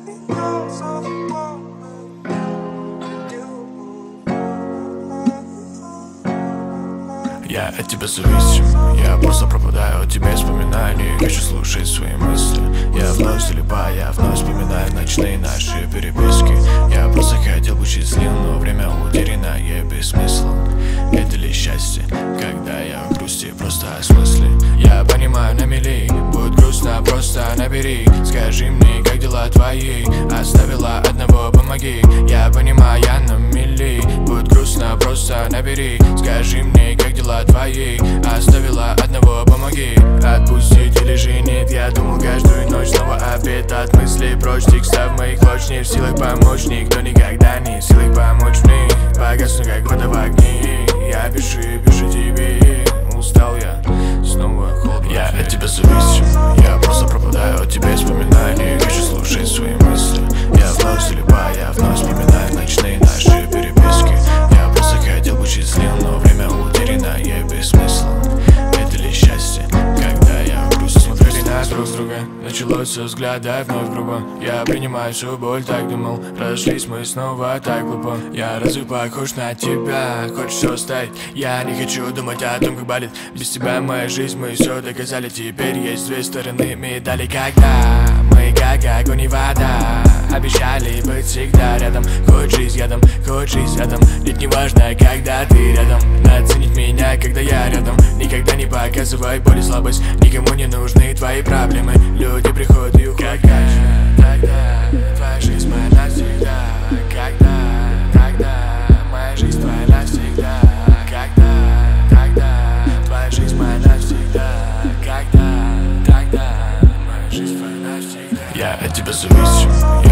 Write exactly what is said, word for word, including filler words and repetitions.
Я от тебя зависим, я просто пропадаю от тебя вспоминаний. Хочу слушать свои мысли, я вновь залипаю, я вновь вспоминаю ночные наши переписки. Я просто хотел быть счастлив, но время утерянное без смысла. Это ли счастье, когда я в грусти, просто о смысле? Я понимаю на мели, будет грустно, просто набери. Скажи мне, как дела твои, оставила одного, помоги. Я понимаю, я на мели, будет грустно, просто набери. Скажи мне, как дела твои, оставила одного, помоги. Отпустить или же нет, я думал каждую ночь снова опять от мыслей прочь. Текста в моих лоч не в силах помочь, никто никогда не в силах помочь мне. Погасну как вода в огне, я пишу, пишу тебе. Устал я, снова холодно. Я от тебя зависим, я просто пропадаю от тебя вспоминаний. Хочу слушать свои мысли, я вновь залипаю, я вновь вспоминаю ночные наши переписки. Я просто хотел быть счастлив, но время утерянное без смысла. Это ли счастье, когда я в грусти? Смотрели нас друг с друга, началось со взгляда вновь грубо. Я принимаю всю боль, так думал, разошлись мы снова так глупо. Я разве похож на тебя, хочешь все оставить? Я не хочу думать о том, как болит без тебя моя жизнь, мы все доказали. Теперь есть две стороны медали. Когда мы как огонь и вода, обещали быть всегда рядом. Хоть жизнь ядом, хоть жизнь рядом. Ведь не важно, когда ты рядом. Надо ценить меня, когда я рядом. Никогда не показывай боль и слабость, никому не нужны твои проблемы. Люди приходят и уходят. Тогда твоя жизнь моя навсегда. Когда, тогда моя жизнь твоя навсегда. Когда, тогда твоя жизнь моя навсегда. Когда, тогда моя жизнь твоя навсегда. Я от тебя зависим,